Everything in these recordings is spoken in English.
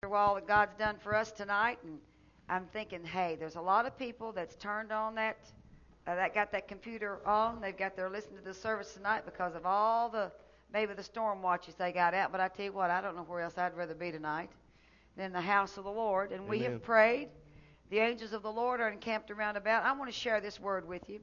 after all that God's done for us tonight, and I'm thinking, hey, there's a lot of people that's turned on that got that computer on. They've got their listening to the service tonight because of all the maybe the storm watches they got out. But I tell you what, I don't know where else I'd rather be tonight than the house of the Lord. And we have prayed. The angels of the Lord are encamped around about. I want to share this word with you.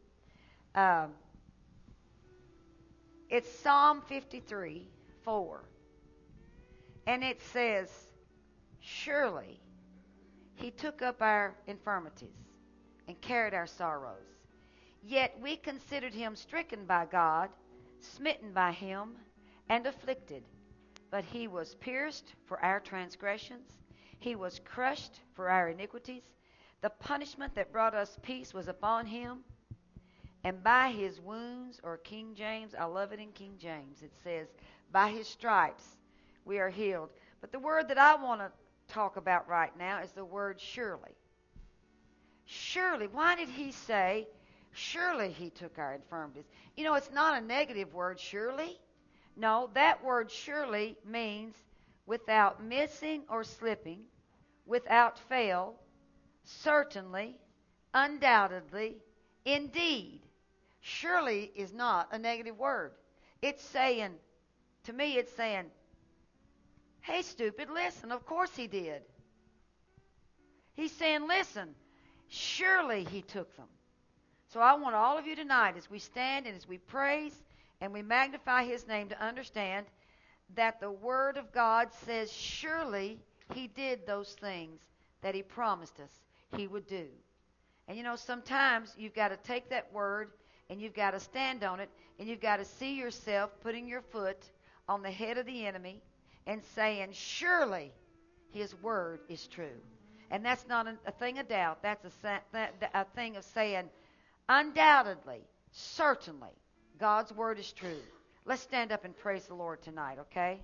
It's Psalm 53:4. And it says, surely he took up our infirmities and carried our sorrows. Yet we considered him stricken by God, smitten by him, and afflicted. But he was pierced for our transgressions. He was crushed for our iniquities. The punishment that brought us peace was upon him. And by his wounds, or King James, I love it in King James, it says, by his stripes we are healed. But the word that I want to talk about right now is the word surely. Surely. Why did he say, surely he took our infirmities? You know, it's not a negative word, surely. No, that word surely means without missing or slipping, without fail, certainly, undoubtedly, indeed. Surely is not a negative word. It's saying, to me, it's saying, hey, stupid, listen, of course he did. He's saying, listen, surely he took them. So I want all of you tonight, as we stand and as we praise and we magnify his name, to understand that the word of God says surely he did those things that he promised us he would do. And you know, sometimes you've got to take that word and you've got to stand on it, and you've got to see yourself putting your foot on the head of the enemy and saying, surely his word is true. And that's not a thing of doubt. That's a thing of saying, undoubtedly, certainly, God's word is true. Let's stand up and praise the Lord tonight, okay?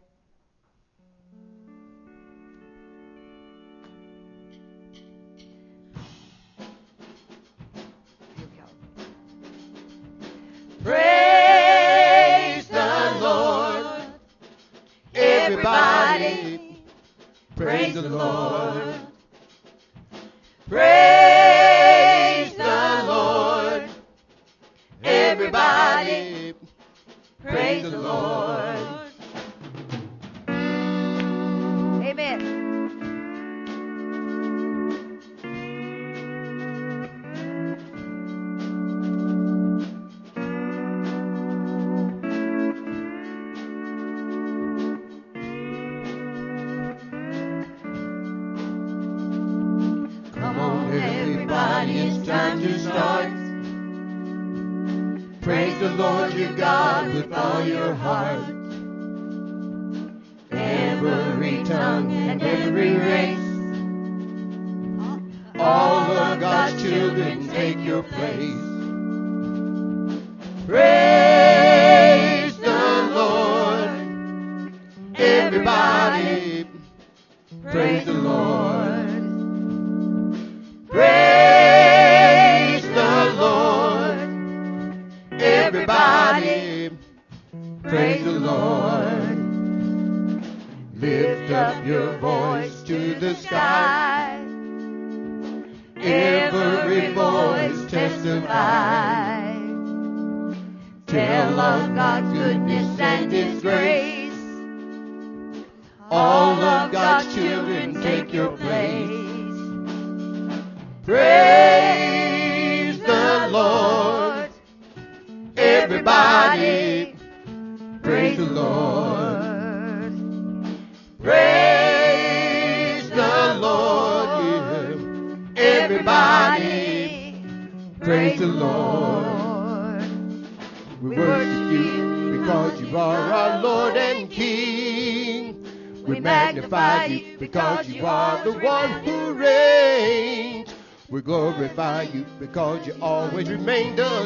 Here we go. Praise the Lord, everybody. Praise the Lord. Praise the Lord, everybody. Praise the Lord. Amen. Come on, everybody, it's time to start. Praise the Lord your God with all your heart. Every tongue and every race, all of God's children, take your place. Praise the Lord, everybody. Praise the Lord. Praise the Lord, everybody. Praise the Lord. Lift up your voice to the sky. Every voice testify. Tell of God's goodness and his grace. All of God's children, take your place. Praise the Lord, everybody. Praise the Lord. Praise the Lord, everybody. Praise the Lord. We worship you because you are our Lord and King. We magnify you because you are the one who reigns. We glorify you because you always remain the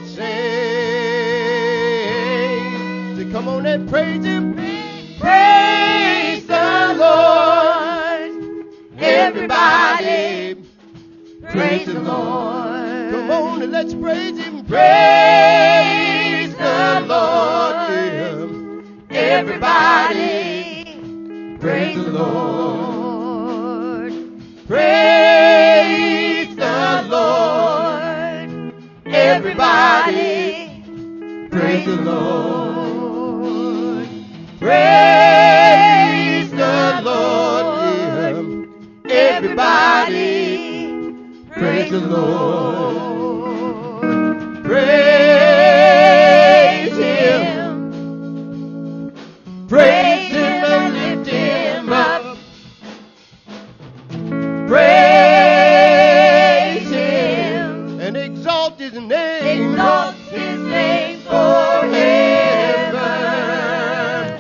same. So come on and praise him. Praise the Lord, everybody. Praise the Lord. Come on and let's praise him. Praise the Lord, everybody. Praise the Lord. Praise the Lord. Everybody, praise the Lord. Praise the Lord. Everybody, praise the Lord. Praise Him. Praise Him and lift Him up. Praise Him and exalt His name. Exalt His name forever.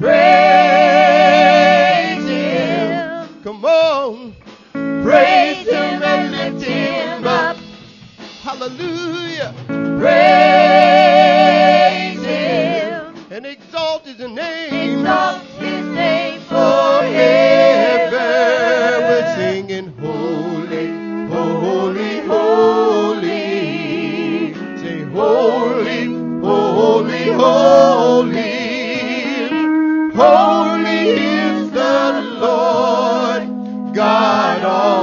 Praise Him. Come on. Praise Him and lift Him up. Hallelujah. Praise Him and exalt His name. Exalt His name forever. We're singing holy, holy, holy. Say holy, holy, holy. Holy is the Lord God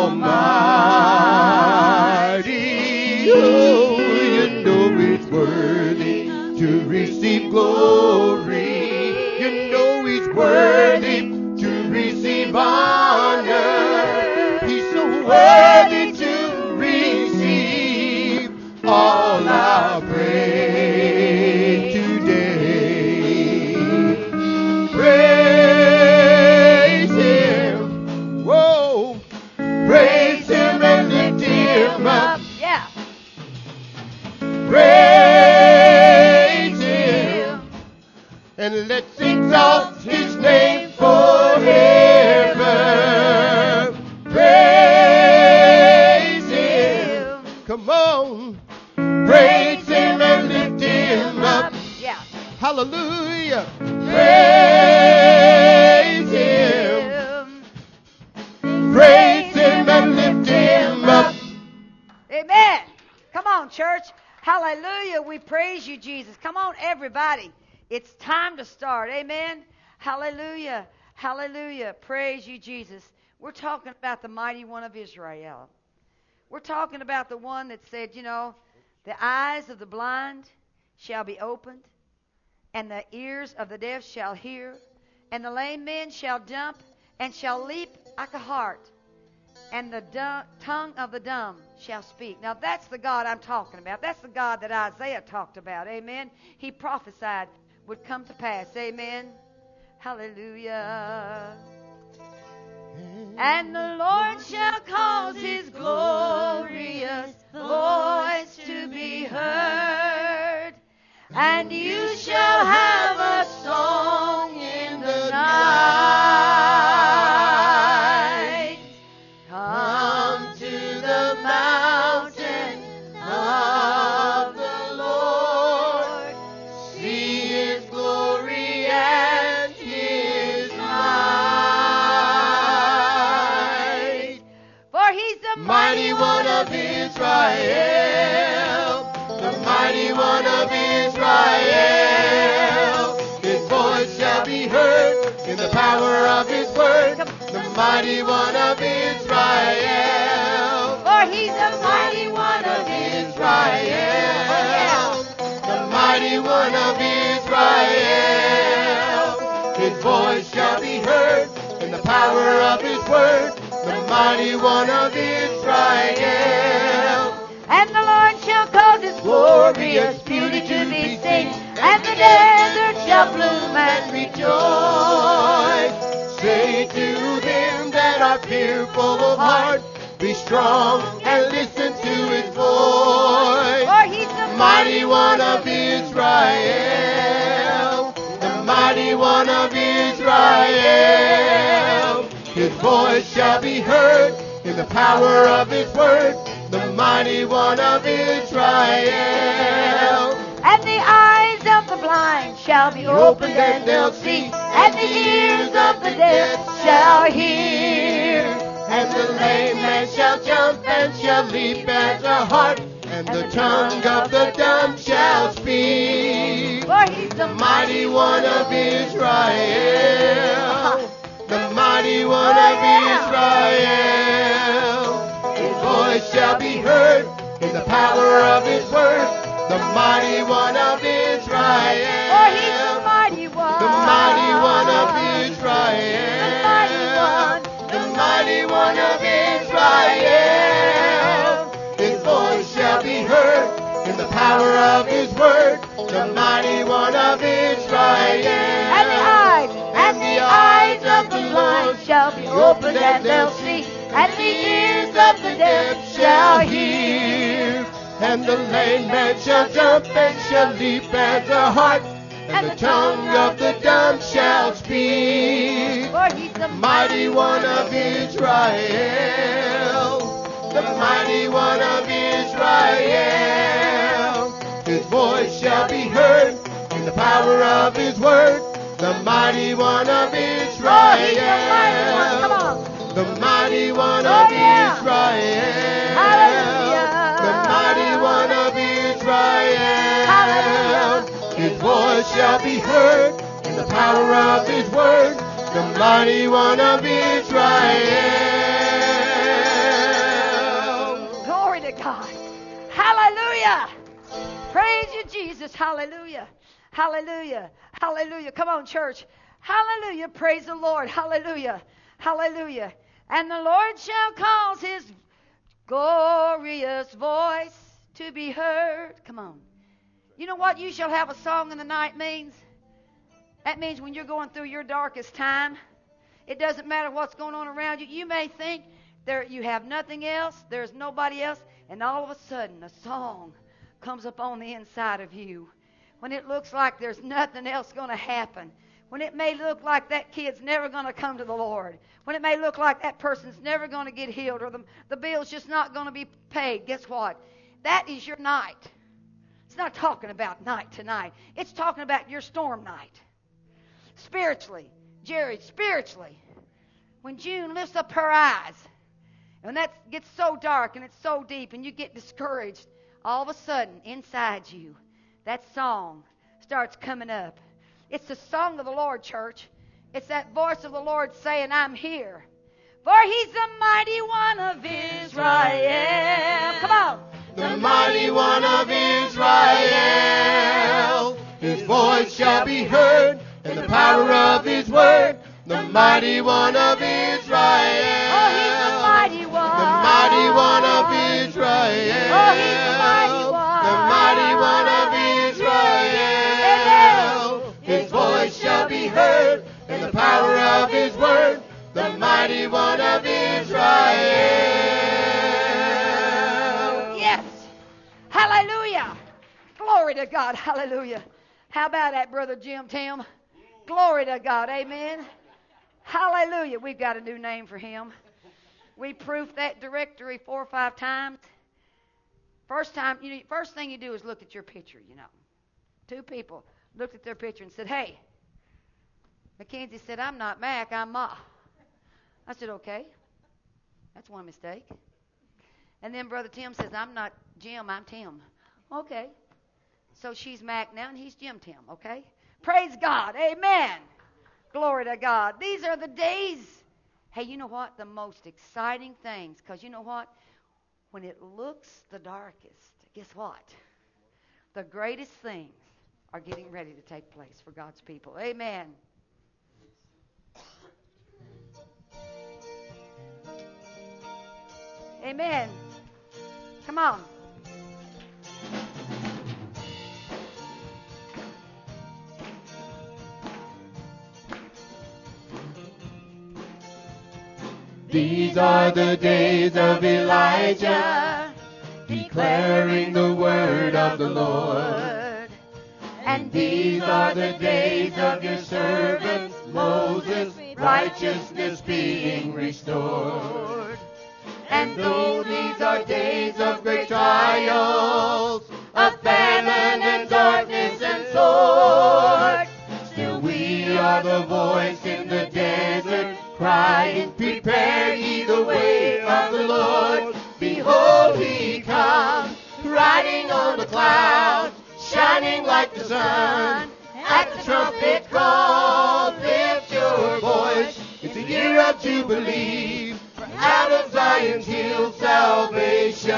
Almighty. Oh, you know He's worthy to receive glory. You know He's worthy to receive honor. He's so worthy to receive all our praise today. Praise Him. Whoa. Praise Him and lift Him up. Yeah. Praise Him and let's exalt His name forever. Praise Him. Come on. Praise Him and lift Him up. Yeah. Hallelujah. Praise Him. Praise Him and lift Him up. Amen. Come on, church. Hallelujah. We praise you, Jesus. Come on, everybody. It's time to start. Amen. Hallelujah. Hallelujah. Praise you, Jesus. We're talking about the mighty one of Israel. We're talking about the one that said, you know, the eyes of the blind shall be opened, and the ears of the deaf shall hear, and the lame men shall jump and shall leap like a hart, and the tongue of the dumb shall speak. Now, that's the God I'm talking about. That's the God that Isaiah talked about. Amen. He prophesied would come to pass. Amen. Hallelujah. And the Lord shall cause His glorious voice to be heard, and you shall have a song in the night. Come to the mountain of the Lord, see His glory and His might. For He's the Mighty one of Israel, the mighty one of Israel. His voice shall be heard in the power of His word. The mighty one of Israel. For He's the mighty one of Israel. The mighty one of Israel. His voice shall be heard in the power of His word. The mighty one of Israel. And the Lord shall cause His glorious beauty to be seen, and the desert shall bloom and Rejoice. Say to them that are fearful of heart, be strong and listen to His voice. For He's the Mighty one of Israel, the mighty one of Israel. His voice shall be heard in the power of His word. The mighty one of Israel. And the eyes of the blind shall be opened and they'll see, and the ears of the deaf shall hear. And the lame man shall jump and shall leap as a hart, and the tongue of the dumb shall speak. For He's the Mighty one of Israel, the mighty one of Israel. shall be heard in the power of his word. The mighty one of Israel. For he's the mighty one. The mighty one of Israel. The mighty one of Israel. His voice shall be heard in the power of his word. The mighty one of Israel. And the eyes of the blind shall be opened and they'll see. And the ears of the deaf shall hear. And the lame man shall jump and shall leap as a hart. And the tongue of the dumb shall speak. For he's the mighty one of Israel. The mighty one of Israel. His voice shall be heard in the power of his word. The mighty one of Israel. The mighty one of Israel. Hallelujah. The mighty one of Israel. Hallelujah. His voice shall be heard in the power of his word. The mighty one of Israel. Glory to God. Hallelujah. Praise you, Jesus. Hallelujah. Hallelujah. Hallelujah. Come on, church. Hallelujah. Praise the Lord. Hallelujah. Hallelujah. And the Lord shall cause his glorious voice to be heard. Come on. You know what you shall have a song in the night means? That means when you're going through your darkest time, it doesn't matter what's going on around you. You may think you have nothing else, there's nobody else, and all of a sudden a song comes up on the inside of you. When it looks like there's nothing else going to happen. When it may look like that kid's never going to come to the Lord. When it may look like that person's never going to get healed or the bill's just not going to be paid. Guess what? That is your night. It's not talking about night tonight. It's talking about your storm night. Spiritually. Jerry, spiritually. When June lifts up her eyes and that gets so dark and it's so deep and you get discouraged, all of a sudden inside you, that song starts coming up. It's the song of the Lord, church. It's that voice of the Lord saying, I'm here. For he's the mighty one of Israel. Come on. The mighty one of Israel. His voice shall be heard in the power of his word. The mighty one of Israel. Oh, he's the mighty one. The mighty one of Israel. Oh, he's the mighty one. The mighty one of Israel. His voice shall be heard in the power of his word. The mighty one of Israel. Yes. Hallelujah. Glory to God. Hallelujah. How about that, Brother Jim Tim? Glory to God. Amen. Hallelujah. We've got a new name for him. We proofed that directory 4 or 5 times. First thing you do is look at your picture, 2 people looked at their picture and said, hey, Mackenzie said, I'm not Mac, I'm Ma. I said, okay. That's one mistake. And then Brother Tim says, I'm not Jim, I'm Tim. Okay. So she's Mac now and he's Jim Tim, okay? Praise God. Amen. Glory to God. These are the days. Hey, you know what? The most exciting things. Because you know what? When it looks the darkest, guess what? The greatest things are getting ready to take place for God's people. Amen. Amen. Come on. These are the days of Elijah, declaring the word of the Lord. And these are the days of your servant Moses, righteousness being restored. And though these are days of great trials, of famine and darkness and sword, still we are the voice in the desert, crying, prepare ye the way of the Lord. Behold, he comes, riding on the clouds, shining like the sun. At the trumpet call, lift your voice. It's a year of jubilee. Out of Zion's hill, salvation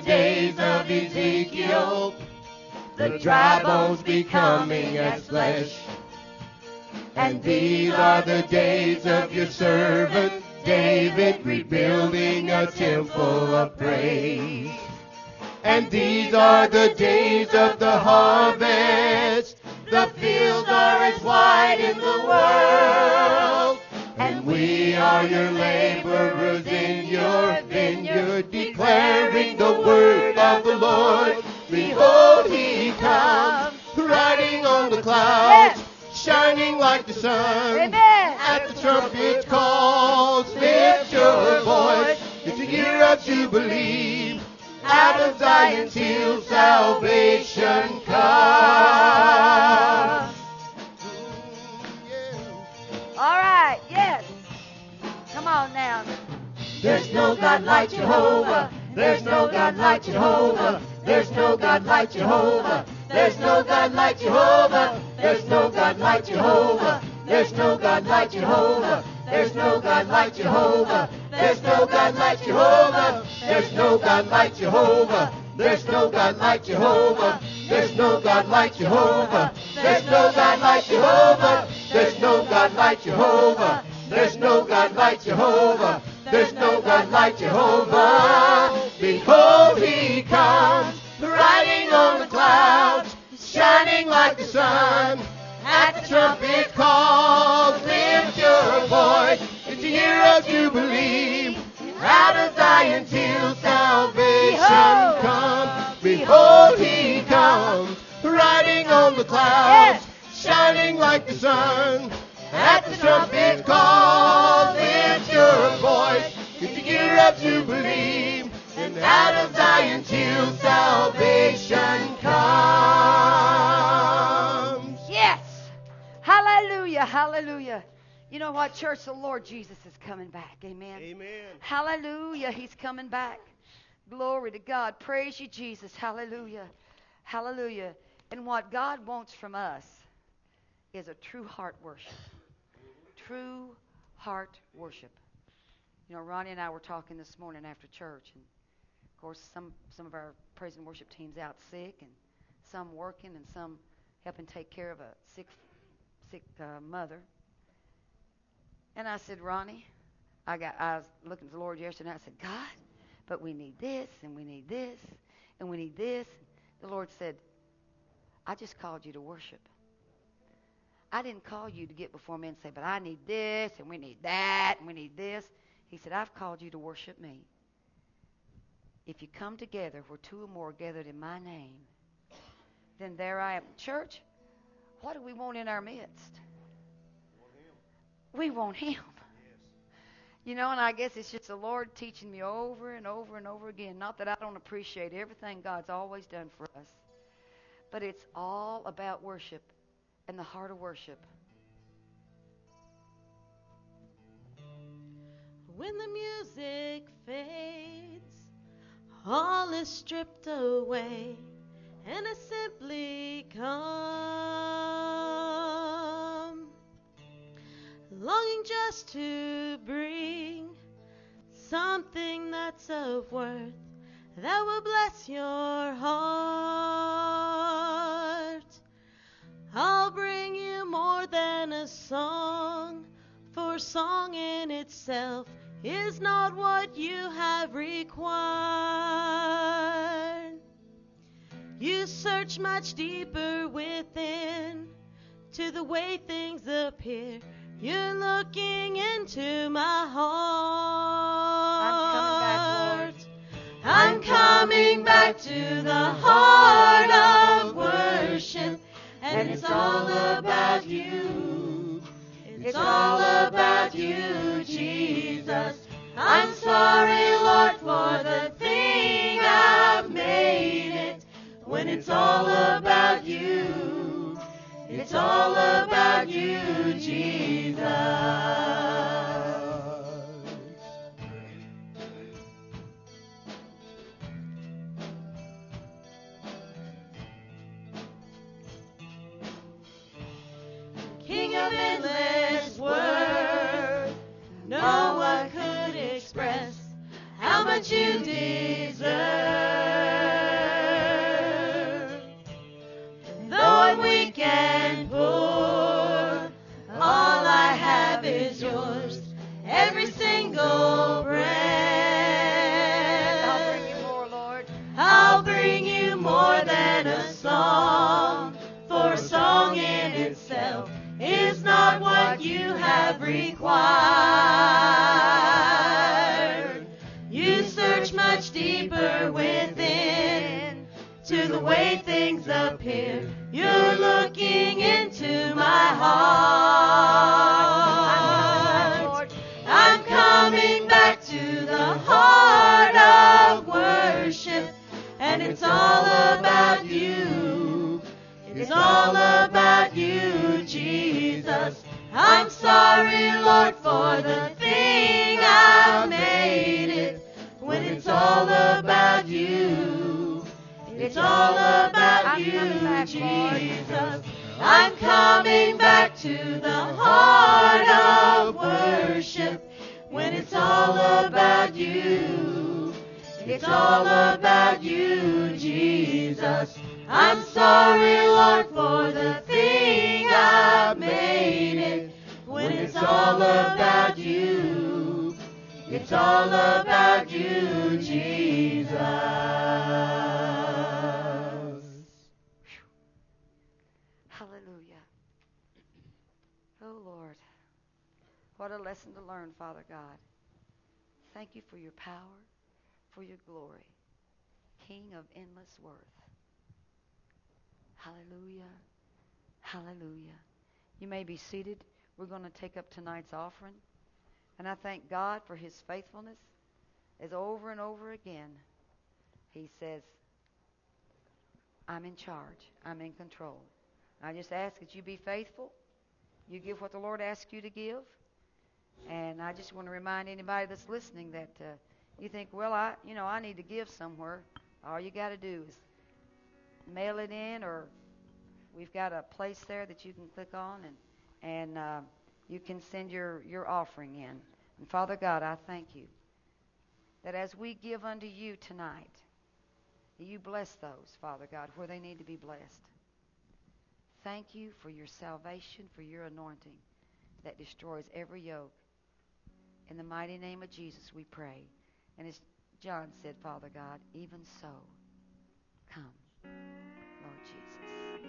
days of Ezekiel, the dry bones becoming as flesh. And these are the days of your servant David, rebuilding a temple of praise. And these are the days of the harvest. The fields are as white in the world. And we are your laborers in your vineyard, declaring the word of the Lord. Behold, he comes, riding on the clouds, shining like the sun. Amen. At the trumpet calls, lift your voice. It's a year of jubilee. Out of Zion's hill, salvation comes. All right, yes. Come on now. There's no God like Jehovah. There's no God like Jehovah. There's no God like Jehovah. There's no God like Jehovah. There's no God like Jehovah. There's no God like Jehovah. There's no God like Jehovah. There's no God like Jehovah. There's no God like Jehovah. There's no God like Jehovah. There's no God like Jehovah. There's no God like Jehovah. There's no God like Jehovah. There's no God like Jehovah. There's no God like Jehovah. Behold, he comes, riding on the clouds, shining like the sun. At the trumpet calls, lift your voice. It's a year of jubilee. Out of Zion's hill, salvation comes. Behold, he comes, riding on the clouds, shining like the sun. At the trumpet calls, lift your voice. It's a year of jubilee. And out of Zion's hill, salvation comes. Yes. Hallelujah. Hallelujah. You know what, church? The Lord Jesus is coming back. Amen. Amen. Hallelujah. He's coming back. Glory to God. Praise you, Jesus. Hallelujah. Hallelujah. And what God wants from us is a true heart worship. True heart worship. You know, Ronnie and I were talking this morning after church, and of course some of our praise and worship team's out sick, and some working, and some helping take care of a sick mother. And I said, Ronnie, I was looking at the Lord yesterday, and I said, God, but we need this, and we need this, and we need this. The Lord said, I just called you to worship. I didn't call you to get before me and say, but I need this, and we need that, and we need this. He said, I've called you to worship me. If you come together where two or more are gathered in my name, then there I am. Church, what do we want in our midst? We want him. You know, and I guess it's just the Lord teaching me over and over and over again. Not that I don't appreciate everything God's always done for us, but it's all about worship and the heart of worship. When the music fades, all is stripped away, and I simply come, longing just to bring something that's of worth that will bless your heart. I'll bring you more than a song, for song in itself is not what you have required. You search much deeper within to the way things appear. You're looking into my heart. I'm coming back to the heart of worship, and it's all about you. It's all about you, Jesus. I'm sorry, Lord, for the thing I've made it. When it's all about you, it's all about you, Jesus. King of endless worth, no one could express how much you deserve. I'm sorry, Lord, for the thing I made it. When it's all about you, it's all about you, Jesus. I'm coming back to the heart of worship. When it's all about you, it's all about you, Jesus. I'm sorry, Lord, for the thing I made it. When it's all about you, it's all about you, Jesus. Hallelujah. Oh, Lord. What a lesson to learn, Father God. Thank you for your power, for your glory. King of endless worth. Hallelujah. Hallelujah. You may be seated. We're going to take up tonight's offering. And I thank God for his faithfulness. As over and over again, he says, I'm in charge. I'm in control. I just ask that you be faithful. You give what the Lord asks you to give. And I just want to remind anybody that's listening that you think, well, I need to give somewhere. All you got to do is mail it in, or we've got a place there that you can click on, and you can send your offering in. And Father God, I thank you that as we give unto you tonight, you bless those, Father God, where they need to be blessed. Thank you for your salvation, for your anointing that destroys every yoke. In the mighty name of Jesus we pray. And as John said, Father God, even so, come, Lord Jesus.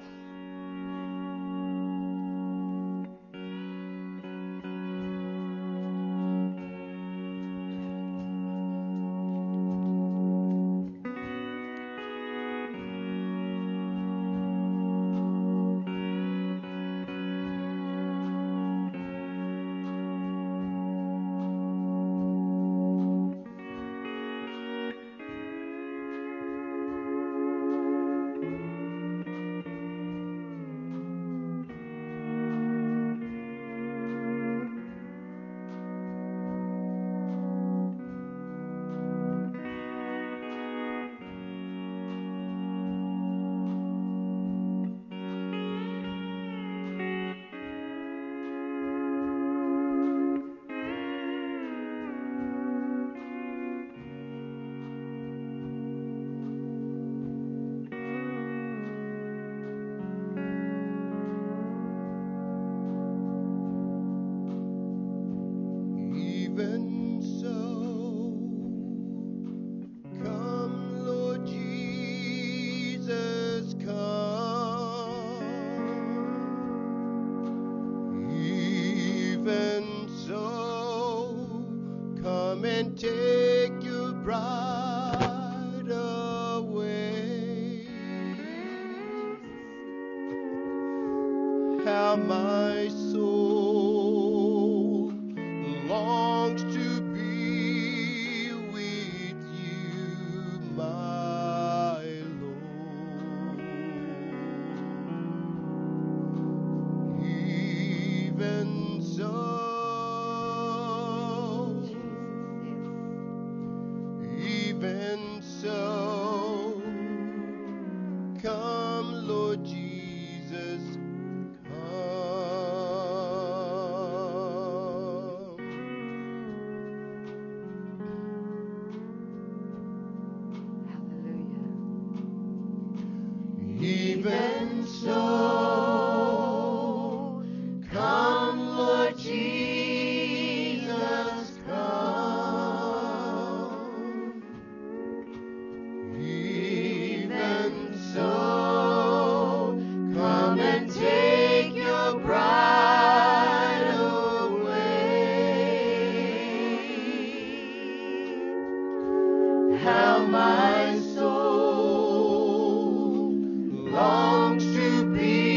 Even so, come, Lord Jesus, come. Even so, come and take your bride away. How my soul longs to be with you, my Lord. Even so, even so, come, Lord Jesus, even so, come, Lord Jesus, come. Even so, come and take your bride away. How my soul longs to be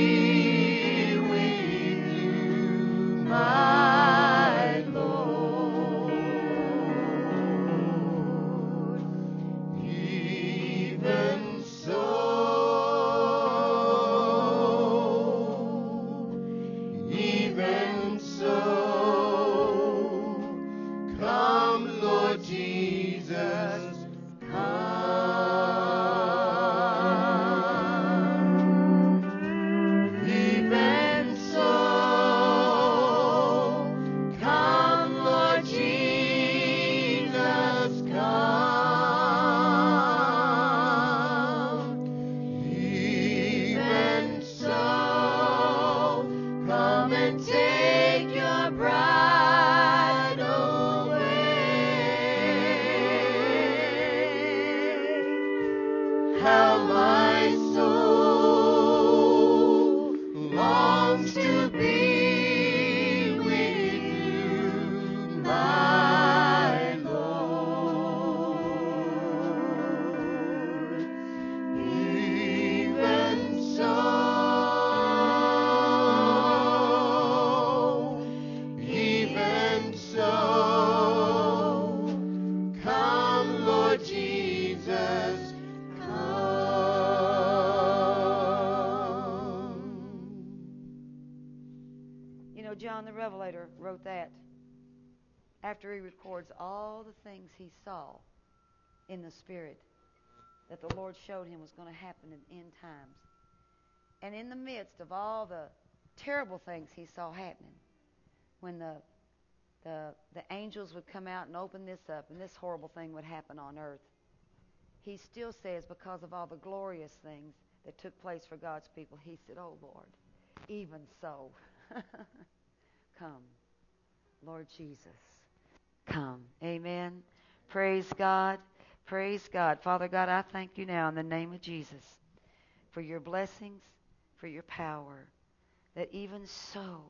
John the Revelator wrote that after he records all the things he saw in the Spirit that the Lord showed him was going to happen in end times. And in the midst of all the terrible things he saw happening, when the angels would come out and open this up and this horrible thing would happen on earth, he still says, because of all the glorious things that took place for God's people, he said, oh Lord, even so, come, Lord Jesus, come. Amen. Praise God. Praise God. Father God, I thank you now in the name of Jesus for your blessings, for your power, that even so,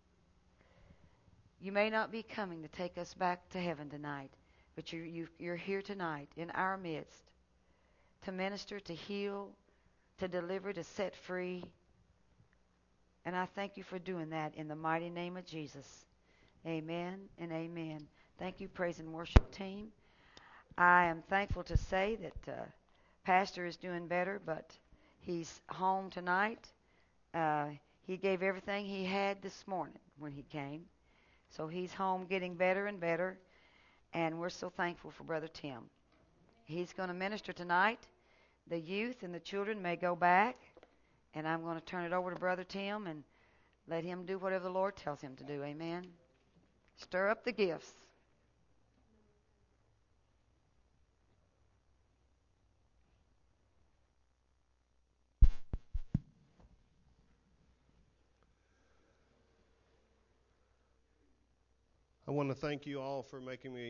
you may not be coming to take us back to heaven tonight, but you're here tonight in our midst to minister, to heal, to deliver, to set free. And I thank you for doing that in the mighty name of Jesus. Amen and amen. Thank you, praise and worship team. I am thankful to say that Pastor is doing better, but he's home tonight. He gave everything he had this morning when he came. So he's home getting better and better, and we're so thankful for Brother Tim. He's going to minister tonight. The youth and the children may go back, and I'm going to turn it over to Brother Tim and let him do whatever the Lord tells him to do. Amen. Stir up the gifts. I want to thank you all for making me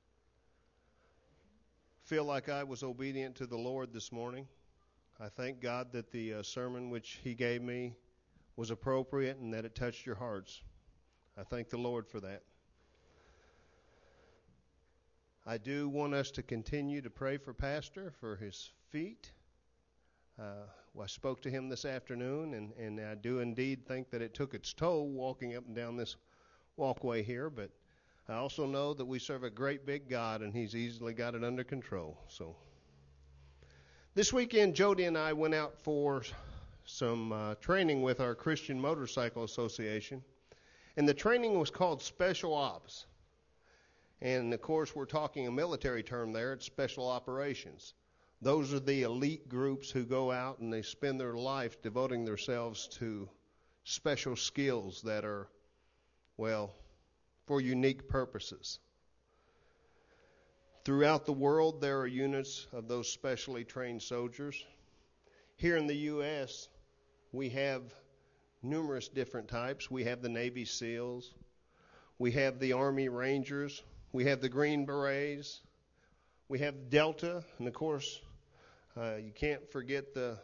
feel like I was obedient to the Lord this morning. I thank God that the sermon which He gave me was appropriate and that it touched your hearts. I thank the Lord for that. I do want us to continue to pray for Pastor, for his feet. I spoke to him this afternoon, and I do indeed think that it took its toll walking up and down this walkway here, but I also know that we serve a great big God, and He's easily got it under control. So this weekend, Jody and I went out for some training with our Christian Motorcycle Association, and the training was called Special Ops. And, of course, we're talking a military term there. It's Special Operations. Those are the elite groups who go out and they spend their life devoting themselves to special skills that are, well, for unique purposes. Throughout the world, there are units of those specially trained soldiers. Here in the U.S., we have numerous different types. We have the Navy SEALs. We have the Army Rangers. We have the Green Berets. We have Delta. And, of course, you can't forget the